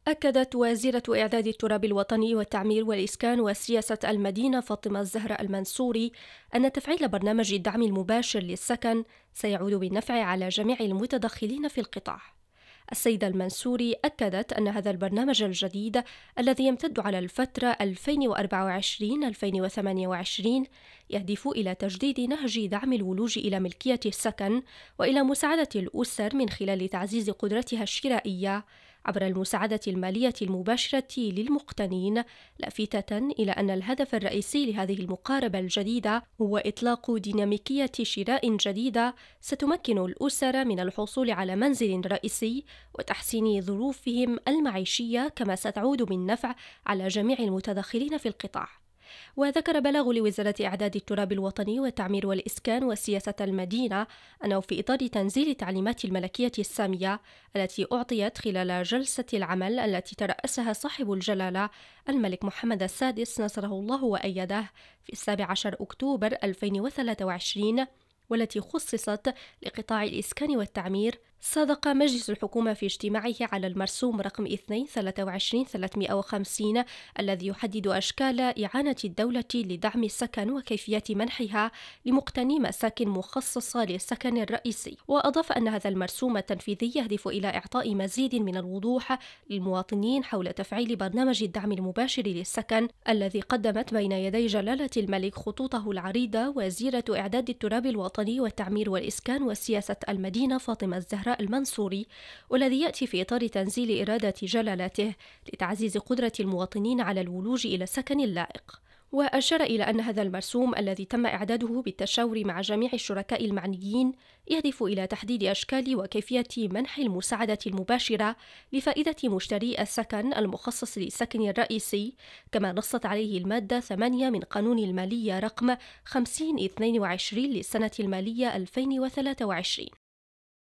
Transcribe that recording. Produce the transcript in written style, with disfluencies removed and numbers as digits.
أكدت وزيرة إعداد التراب الوطني والتعمير والإسكان وسياسة المدينة فاطمة الزهراء المنصوري أن تفعيل برنامج الدعم المباشر للسكن سيعود بالنفع على جميع المتدخلين في القطاع. السيدة المنصوري أكدت أن هذا البرنامج الجديد الذي يمتد على الفترة 2024-2028 يهدف إلى تجديد نهج دعم الولوج إلى ملكية السكن وإلى مساعدة الأسر من خلال تعزيز قدرتها الشرائية عبر المساعدة المالية المباشرة للمقتنين، لافتة إلى أن الهدف الرئيسي لهذه المقاربة الجديدة هو إطلاق ديناميكية شراء جديدة ستمكن الأسر من الحصول على منزل رئيسي وتحسين ظروفهم المعيشية، كما ستعود بالنفع على جميع المتدخلين في القطاع. وذكر بلاغ لوزارة إعداد التراب الوطني والتعمير والإسكان وسياسة المدينة أنه في إطار تنزيل تعليمات الملكية السامية التي أعطيت خلال جلسة العمل التي ترأسها صاحب الجلالة الملك محمد السادس نصره الله وأيده في 17 أكتوبر 2023، والتي خصصت لقطاع الإسكان والتعمير، صادق مجلس الحكومة في اجتماعه على المرسوم رقم 2/23/350 الذي يحدد أشكال إعانة الدولة لدعم السكن وكيفية منحها لمقتني مساكن مخصصة للسكن الرئيسي. وأضاف أن هذا المرسوم التنفيذي يهدف إلى إعطاء مزيد من الوضوح للمواطنين حول تفعيل برنامج الدعم المباشر للسكن الذي قدمت بين يدي جلالة الملك خطوطه العريضة وزيرة إعداد التراب الوطني والتعمير والإسكان وسياسة المدينة فاطمة الزهراء المنصوري، والذي يأتي في إطار تنزيل إرادة جلالته لتعزيز قدرة المواطنين على الولوج إلى سكن لائق. وأشار إلى أن هذا المرسوم الذي تم إعداده بالتشاور مع جميع الشركاء المعنيين يهدف إلى تحديد أشكال وكيفية منح المساعدة المباشرة لفائدة مشتري السكن المخصص للسكن الرئيسي، كما نصت عليه المادة 8 من قانون المالية رقم 50/22 للسنة المالية 2023.